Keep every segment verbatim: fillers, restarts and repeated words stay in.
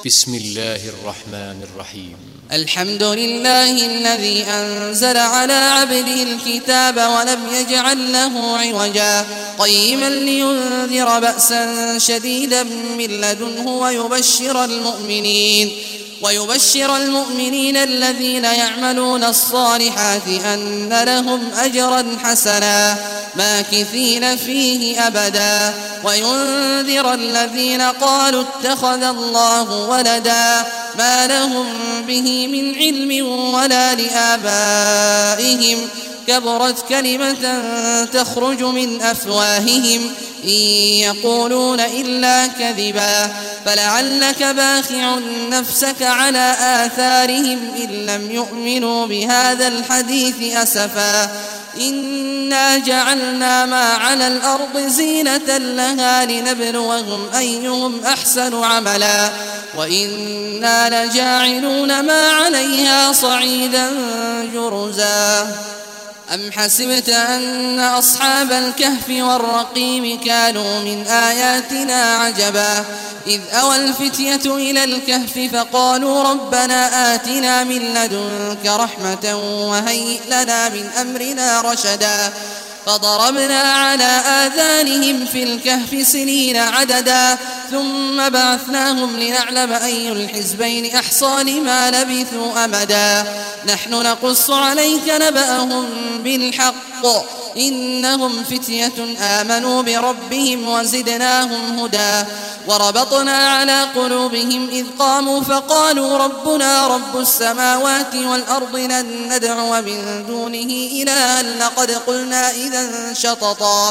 بسم الله الرحمن الرحيم. الحمد لله الذي أنزل على عبده الكتاب ولم يجعل له عوجا قيما لينذر بأسا شديدا من لدنه ويبشر المؤمنين ويبشر المؤمنين الذين يعملون الصالحات أن لهم أجرا حسنا ماكثين فيه أبدا وينذر الذين قالوا اتخذ الله ولدا ما لهم به من علم ولا لآبائهم كبرت كلمة تخرج من أفواههم إن يقولون إلا كذبا فلعلك باخع نفسك على آثارهم إن لم يؤمنوا بهذا الحديث أسفا إنا جعلنا ما على الأرض زينة لها لنبلوهم أيهم أحسن عملا وإنا لجاعلون ما عليها صعيدا جرزا أم حسبت أن أصحاب الكهف والرقيم كانوا من آياتنا عجبا إذ أوى الفتية إلى الكهف فقالوا ربنا آتنا من لدنك رحمة وهيئ لنا من أمرنا رشدا فضربنا على آذانهم في الكهف سنين عددا ثم بعثناهم لنعلم أي الحزبين أحصى لما لبثوا أمدا نحن نقص عليك نبأهم بالحق إنهم فتية آمنوا بربهم وزدناهم هدى وربطنا على قلوبهم إذ قاموا فقالوا ربنا رب السماوات والأرض لن ندعو من دونه إلها لقد قلنا إذا شططا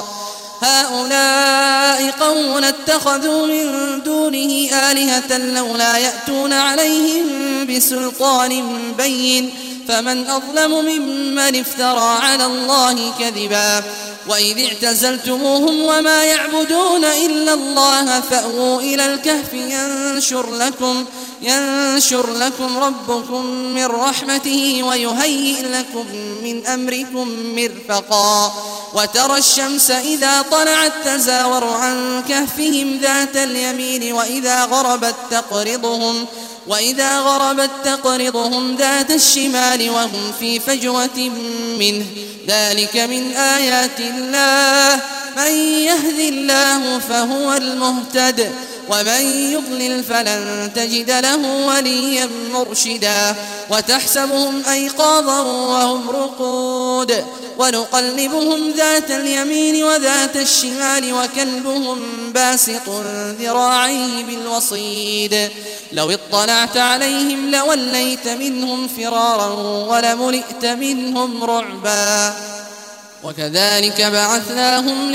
هؤلاء قوم اتخذوا من دونه آلهة لولا يأتون عليهم بسلطان بين فمن أظلم ممن افترى على الله كذبا وإذ اعتزلتموهم وما يعبدون إلا الله فأووا إلى الكهف ينشر لكم ينشر لكم ربكم من رحمته ويهيئ لكم من أمركم مرفقا وترى الشمس إذا طلعت تزاور عن كهفهم ذات اليمين وإذا غربت تقرضهم وإذا غربت تقرضهم ذات الشمال وهم في فجوة منه ذلك من آيات الله من يهد الله فهو المهتد ومن يضلل فلن تجد له وليا مرشدا وتحسبهم أيقاظا وهم رقود ونقلبهم ذات اليمين وذات الشمال وكلبهم باسط ذراعيه بالوصيد لو اطلعت عليهم لوليت منهم فرارا ولملئت منهم رعبا وكذلك بعثناهم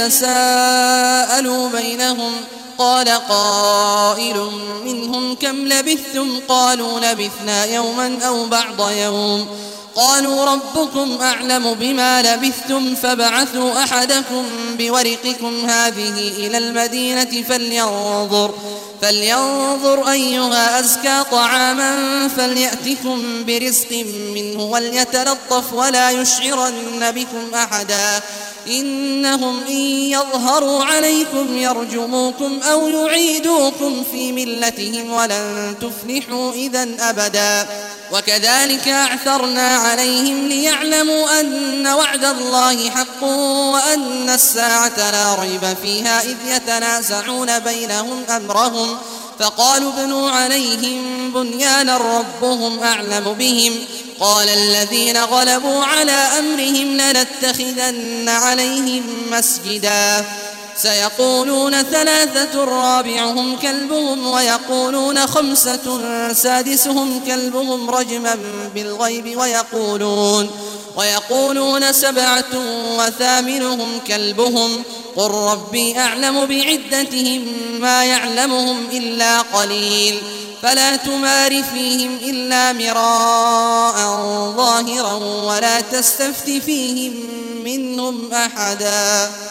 ليتساءلوا بينهم قال قائل منهم كم لبثتم قالوا لبثنا يوما أو بعض يوم قالوا ربكم أعلم بما لبثتم فبعثوا أحدكم بورقكم هذه إلى المدينة فلينظر فلينظر أيها أزكى طعاما فليأتكم برزق منه وليتلطف ولا يشعرن بكم أحدا إنهم إن يظهروا عليكم يرجموكم أو يعيدوكم في ملتهم ولن تفلحوا إذا أبدا وكذلك أعثرنا عليهم ليعلموا أن وعد الله حق وأن الساعة لا ريب فيها إذ يتنازعون بينهم أمرهم فقالوا ابنوا عليهم بنيانا ربهم أعلم بهم قال الذين غلبوا على أمرهم لنتخذن عليهم مسجدا سيقولون ثلاثة رابعهم كلبهم ويقولون خمسة سادسهم كلبهم رجما بالغيب ويقولون ويقولون سبعة وثامنهم كلبهم قل ربي أعلم بعدتهم ما يعلمهم إلا قليل فلا تمار فيهم إلا مراء ظاهرا ولا تستفت فيهم منهم أحدا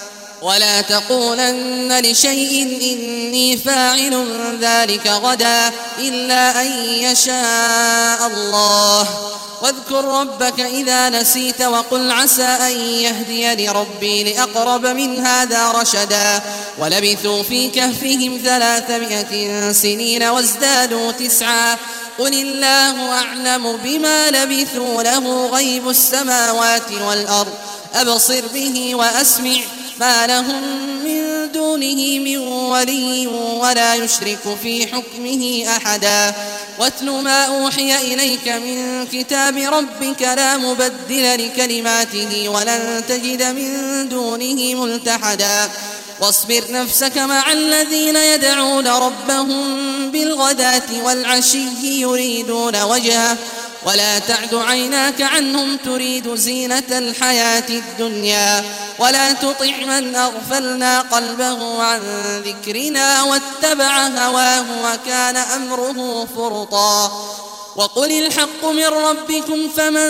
ولا تقولن لشيء إني فاعل ذلك غدا إلا أن يشاء الله واذكر ربك إذا نسيت وقل عسى أن يهديني ربي لأقرب من هذا رشدا ولبثوا في كهفهم ثلاثمائة سنين وازدادوا تسعا قل الله أعلم بما لبثوا له غيب السماوات والأرض أبصر به وأسمع ما لهم من دونه من ولي ولا يشرك في حكمه أحدا واتل ما أوحي إليك من كتاب ربك لا مبدل لكلماته ولن تجد من دونه ملتحدا واصبر نفسك مع الذين يدعون ربهم بالغداة والعشي يريدون وجهه ولا تعد عيناك عنهم تريد زينة الحياة الدنيا ولا تطع من أغفلنا قلبه عن ذكرنا واتبع هواه وكان أمره فرطا وقل الحق من ربكم فمن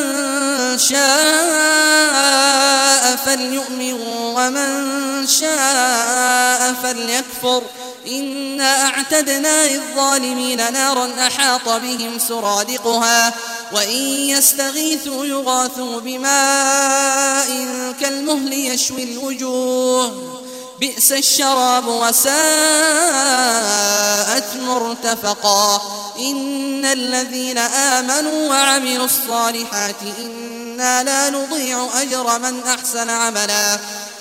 شاء فليؤمن ومن شاء فليكفر إنا أعتدنا للظالمين نارا أحاط بهم سرادقها وإن يستغيثوا يغاثوا بماء كالمهل يشوي الوجوه بئس الشراب وساءت مرتفقا إن الذين آمنوا وعملوا الصالحات إنا لا نضيع أجر من أحسن عملا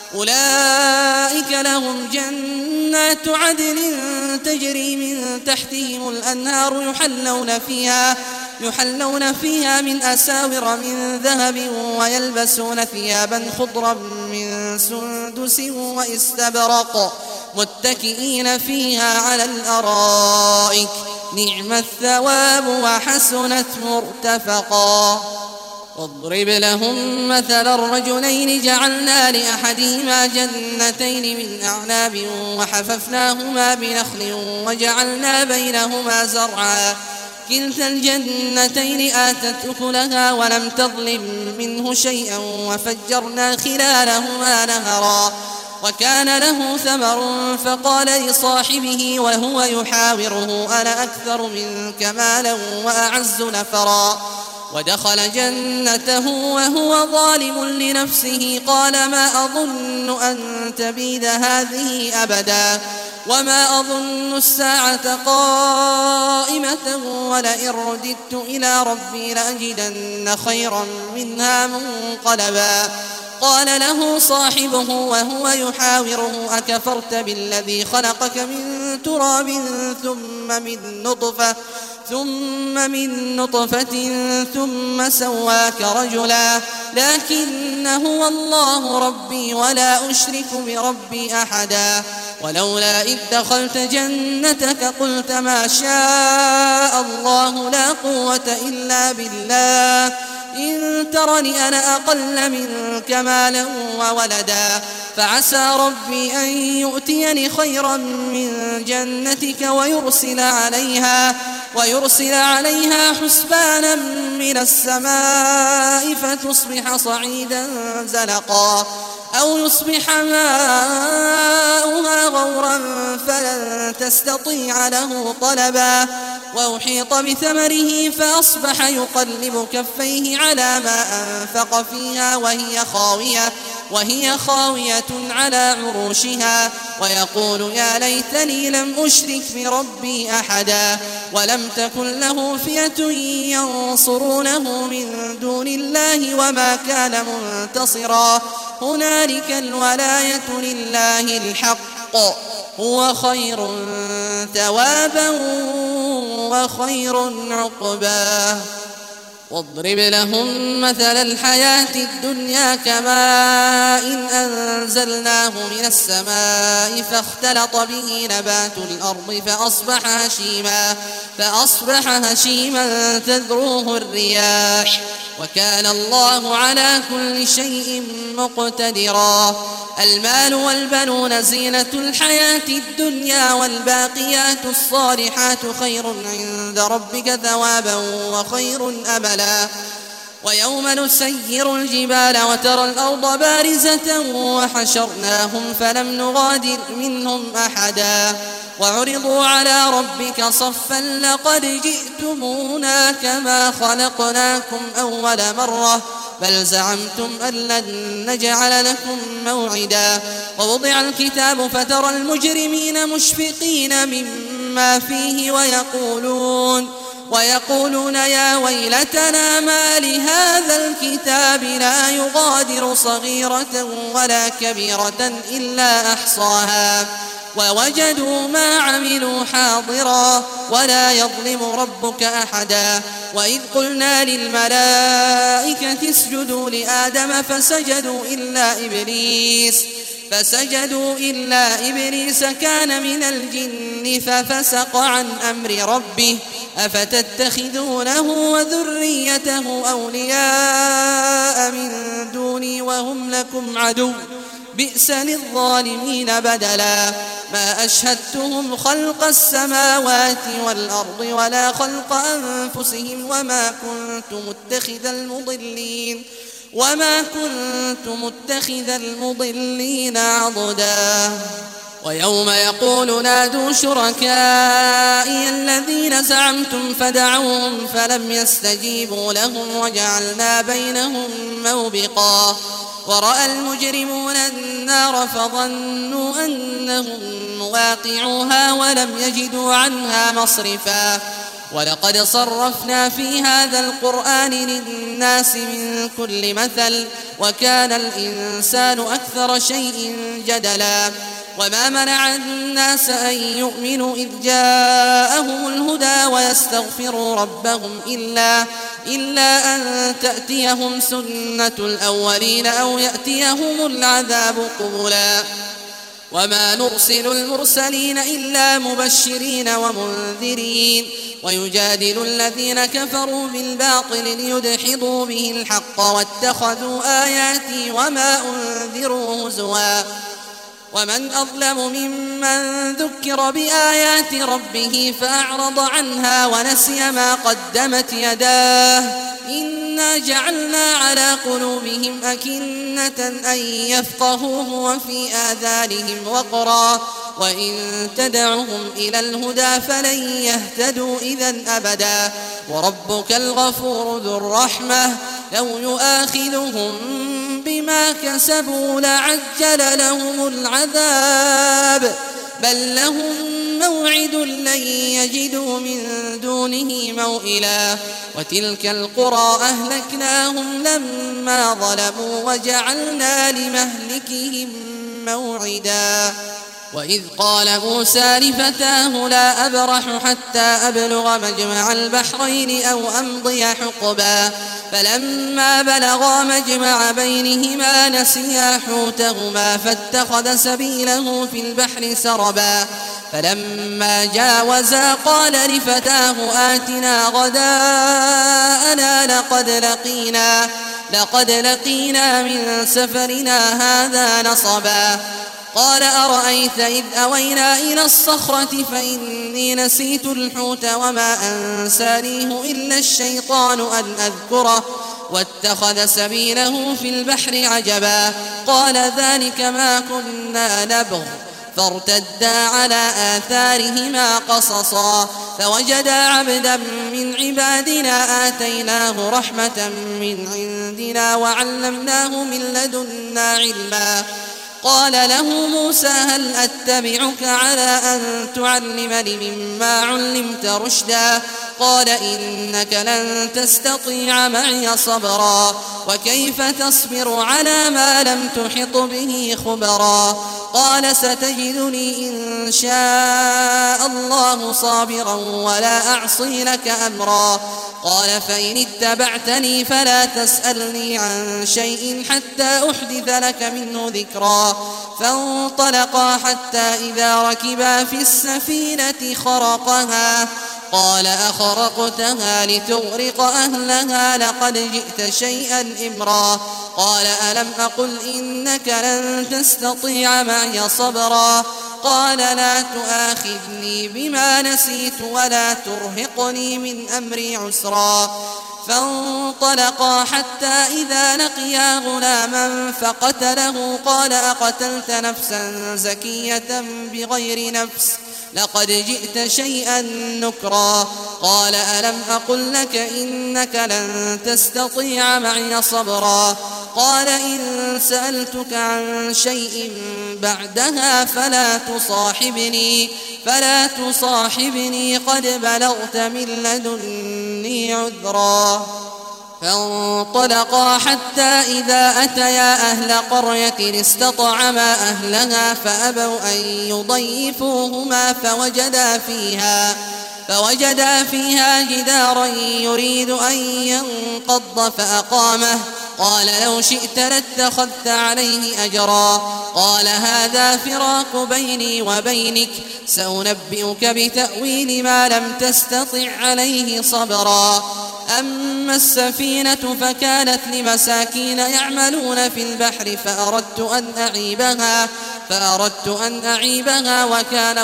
أولئك لهم جنات عدن تجري من تحتهم الأنهار يحلون فيها يحلون فيها من أساور من ذهب ويلبسون ثيابا خضرا من سندس واستبرق متكئين فيها على الأرائك نعم الثواب وحسنت مرتفقا واضرب لهم مثل الرجلين جعلنا لأحدهما جنتين من أعناب وحففناهما بنخل وجعلنا بينهما زرعا كلتا الجنتين آتت أكلها ولم تظلم منه شيئا وفجرنا خلالهما نهرا وكان له ثمر فقال لصاحبه وهو يحاوره أنا أكثر منك مالا وأعز نفرا ودخل جنته وهو ظالم لنفسه قال ما أظن أن تبيد هذه أبدا وما أظن الساعة قائمة ولئن رددت إلى ربي لأجدن خيرا منها منقلبا قال له صاحبه وهو يحاوره أكفرت بالذي خلقك من تراب ثم من نطفة ثم من نطفة ثم سواك رجلا لكن هو الله ربي ولا أشرك بربي أحدا ولولا إذ دخلت جنتك قلت ما شاء الله لا قوة إلا بالله إن ترني أنا أقل منك مالا وولدا فعسى ربي أن يؤتيني خيرا من جنتك ويرسل عليها ويرسل عليها حسبانا من السماء فتصبح صعيدا زلقا أو يصبح ماؤها غورا فلن تستطيع له طلبا وأحيط بثمره فأصبح يقلب كفيه على ما أنفق فيها وهي خاوية وهي خاوية على عروشها ويقول يا ليتني لم أشرك بربي أحدا ولم تكن له فئة ينصرونه من دون الله وما كان منتصرا هنالك الولاية لله الحق هو خير ثوابا وخير عقبا واضرب لهم مثل الحياة الدنيا كماء إن أنزلناه من السماء فاختلط به نبات الأرض فأصبح هشيما فأصبح هشيما تذروه الرياح وكان الله على كل شيء مقتدرا المال والبنون زينة الحياة الدنيا والباقيات الصالحات خير عند ربك ثوابا وخير أملا ويوم نسير الجبال وترى الأرض بارزة وحشرناهم فلم نغادر منهم أحدا وعرضوا على ربك صفا لقد جئتمونا كما خلقناكم أول مرة بل زعمتم أن لن نجعل لكم موعدا ووضع الكتاب فترى المجرمين مشفقين مما فيه ويقولون ويقولون يا ويلتنا ما لهذا الكتاب لا يغادر صغيرة ولا كبيرة إلا أحصاها ووجدوا ما عملوا حاضرا ولا يظلم ربك أحدا وإذ قلنا للملائكة اسجدوا لآدم فسجدوا إلا إبليس فسجدوا إلا إبليس كان من الجن ففسق عن أمر ربه أفتتخذونه وذريته أولياء من دوني وهم لكم عدو بئس للظالمين بدلا ما أشهدتهم خلق السماوات والأرض ولا خلق أنفسهم وما كنت متخذ المضلين وما كنت متخذ المضلين عضدا ويوم يقول نادوا شركائي الذين زعمتم فدعوهم فلم يستجيبوا لهم وجعلنا بينهم موبقا ورأى المجرمون النار فظنوا أنهم مواقعوها ولم يجدوا عنها مصرفا ولقد صرفنا في هذا القرآن للناس من كل مثل وكان الإنسان أكثر شيء جدلا وما منع الناس أن يؤمنوا إذ جاءهم الهدى ويستغفروا ربهم إلا, إلا أن تأتيهم سنة الأولين أو يأتيهم العذاب قبلا وما نرسل المرسلين إلا مبشرين ومنذرين ويجادل الذين كفروا بالباطل ليدحضوا به الحق واتخذوا آياتي وما أنذروا هزوا ومن أظلم ممن ذكر بآيات ربه فأعرض عنها ونسي ما قدمت يداه إنا جعلنا على قلوبهم أكنة أن يفقهوه وفي آذانهم وقرا وإن تدعهم إلى الهدى فلن يهتدوا إذن أبدا وربك الغفور ذو الرحمة لو يؤاخذهم بما كسبوا لعجل لهم العذاب بل لهم موعد لن يجدوا من دونه موئلا وتلك القرى أهلكناهم لما ظلموا وجعلنا لمهلكهم موعدا وإذ قال موسى لفتاه لا أبرح حتى أبلغ مجمع البحرين أو أمضي حقبا فلما بلغا مجمع بينهما نسيا حوتهما فاتخذ سبيله في البحر سربا فلما جاوزا قال لفتاه آتنا غداءنا لقد لقينا, لقد لقينا من سفرنا هذا نصبا قال أرأيت إذ أوينا إلى الصخرة فإني نسيت الحوت وما أنسانيه إلا الشيطان أن أذكره واتخذ سبيله في البحر عجبا قال ذلك ما كنا نبغ فارتدا على آثارهما قصصا فوجدا عبدا من عبادنا آتيناه رحمة من عندنا وعلمناه من لدنا علما قال له موسى هل أتبعك على أن تعلمني مما علمت رشدا قال إنك لن تستطيع معي صبرا وكيف تصبر على ما لم تحط به خبرا قال ستجدني إن شاء الله صابرا ولا أعصي لك أمرا قال فإن اتبعتني فلا تسألني عن شيء حتى أحدث لك منه ذكرا فانطلقا حتى إذا ركبا في السفينة خرقها قال أخرقتها لتغرق أهلها لقد جئت شيئا إمرا قال ألم أقل إنك لن تستطيع معي صبرا قال لا تؤاخذني بما نسيت ولا ترهقني من أمري عسرا فانطلقا حتى إذا لقيا غلاما فقتله قال أقتلت نفسا زكية بغير نفس لقد جئت شيئا نكرا قال ألم أقل لك إنك لن تستطيع معي صبرا قال إن سألتك عن شيء بعدها فلا تصاحبني فلا تصاحبني قد بلغت من لدني عذرا فانطلقا حتى إذا أتيا أهل قرية استطعما أهلها فأبوا أن يضيفوهما فوجدا فيها فوجدا فيها جدارا يريد أن ينقض فأقامه قال لو شئت لاتخذت عليه أجرا قال هذا فراق بيني وبينك سأنبئك بتأويل ما لم تستطع عليه صبرا أما السفينة فكانت لمساكين يعملون في البحر فأردت أن أعيبها فأردت أن أعيبها وكان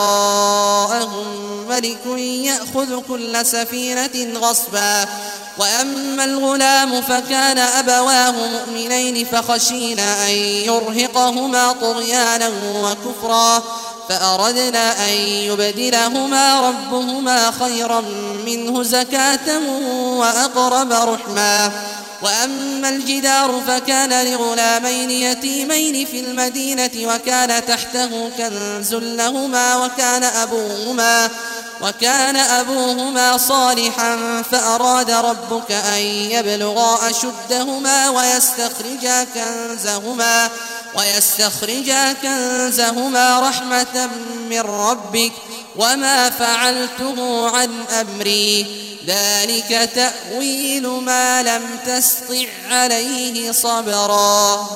وراءهم ملك يأخذ كل سفينة غصبا وأما الغلام فكان أبواه مؤمنين فخشينا أن يرهقهما طغيانا وكفرا فأردنا أن يبدلهما ربهما خيرا منه زكاة وأقرب رحما وأما الجدار فكان لغلامين يتيمين في المدينة وكان تحته كنز لهما وكان أبوهما وكان أبوهما صالحا فأراد ربك أن يبلغا أشدهما ويستخرجا كنزهما ويستخرجا كنزهما رحمة من ربك وما فعلته عن أمري ذلك تأويل ما لم تسطع عليه صبرا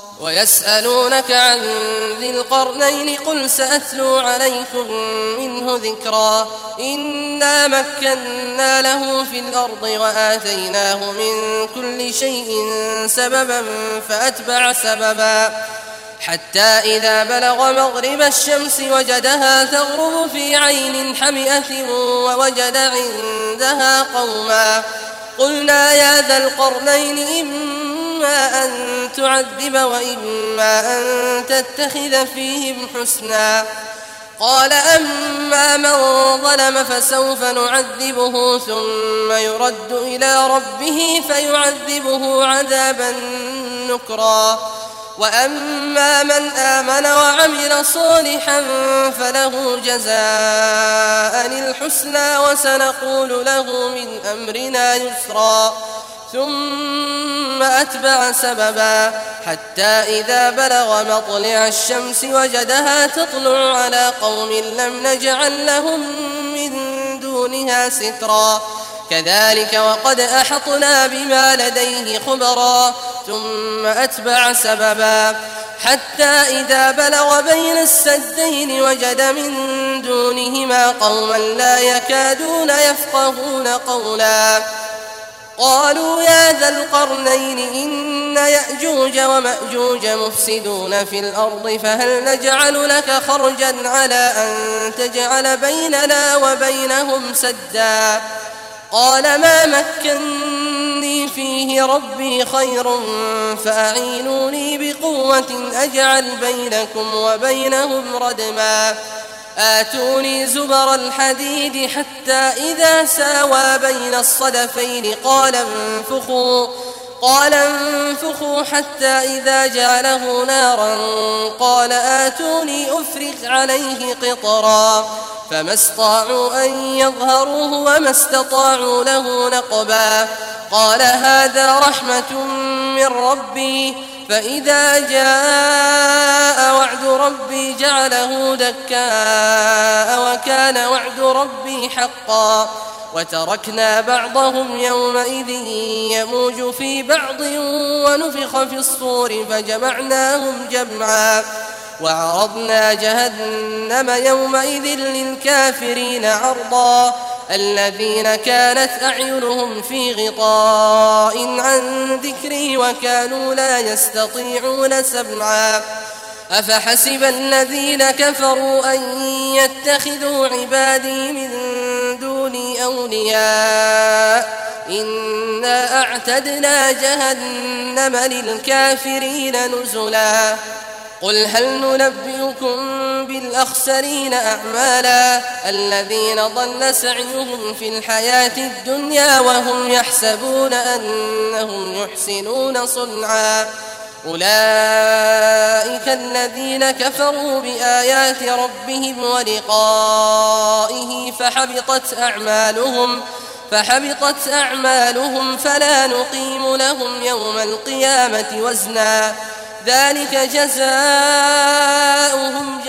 ويسألونك عن ذي القرنين قل سأتلو عليكم منه ذكرا إنا مكنا له في الأرض وآتيناه من كل شيء سببا فأتبع سببا حتى إذا بلغ مغرب الشمس وجدها تغرب في عين حمئة ووجد عندها قوما قلنا يا ذا القرنين إما أن تعذب وإما أن تتخذ فيهم حسنا قال أما من ظلم فسوف نعذبه ثم يرد إلى ربه فيعذبه عذابا نكرا وأما من آمن وعمل صالحا فله جزاء الحسنى وسنقول له من أمرنا يسرا ثم أتبع سببا حتى إذا بلغ مطلع الشمس وجدها تطلع على قوم لم نجعل لهم من دونها سترا كذلك وقد أحطنا بما لديه خبرا ثم أتبع سببا حتى إذا بلغ بين السدين وجد من دونهما قوما لا يكادون يفقهون قولا قالوا يا ذا القرنين إن يأجوج ومأجوج مفسدون في الأرض فهل نجعل لك خرجا على أن تجعل بيننا وبينهم سدا قال ما مكني فيه ربي خير فأعينوني بقوة أجعل بينكم وبينهم ردما آتوني زبر الحديد حتى إذا ساوى بين الصدفين قال انفخوا قال انفخوا حتى إذا جعله نارا قال آتوني أفرغ عليه قطرا فما استطاعوا أن يظهروه وما استطاعوا له نقبا قال هذا رحمة من ربي فإذا جاء وعد ربي جعله دكاء وكان وعد ربي حقا وتركنا بعضهم يومئذ يموج في بعض ونفخ في الصور فجمعناهم جمعا وعرضنا جهنم يومئذ للكافرين عرضا الذين كانت أعينهم في غطاء عن ذكري وكانوا لا يستطيعون سمعا أفحسب الذين كفروا أن يتخذوا عبادي من دوني أولياء إنا أعتدنا جهنم للكافرين نزلا قل هل ننبئكم بالأخسرين أعمالا الذين ضل سعيهم في الحياة الدنيا وهم يحسبون أنهم يحسنون صنعا أولئك الذين كفروا بآيات ربهم ولقائه فحبطت أعمالهم فحبطت أعمالهم فلا نقيم لهم يوم القيامة وزنا ذلك جزاؤهم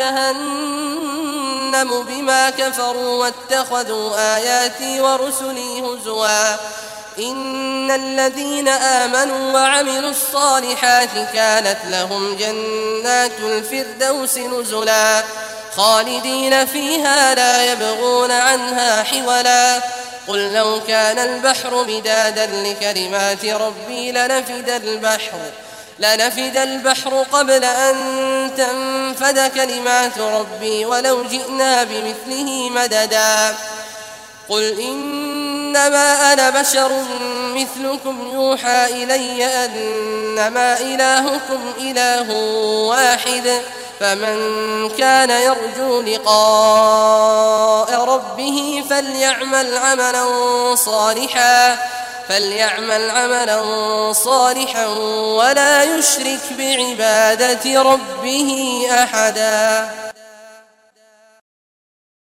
جهنم بما كفروا واتخذوا آياتي ورسلي هزوا إن الذين آمنوا وعملوا الصالحات كانت لهم جنات الفردوس نزلا خالدين فيها لا يبغون عنها حولا قل لو كان البحر مدادا لكلمات ربي لنفد البحر لنفد البحر قبل أن تنفد كلمات ربي ولو جئنا بمثله مددا قل إنما أنا بشر مثلكم يوحى إلي أنما إلهكم إله واحد فمن كان يرجو لقاء ربه فليعمل عملا صالحا فليعمل عملا صالحا ولا يشرك بعبادة ربه أحدا.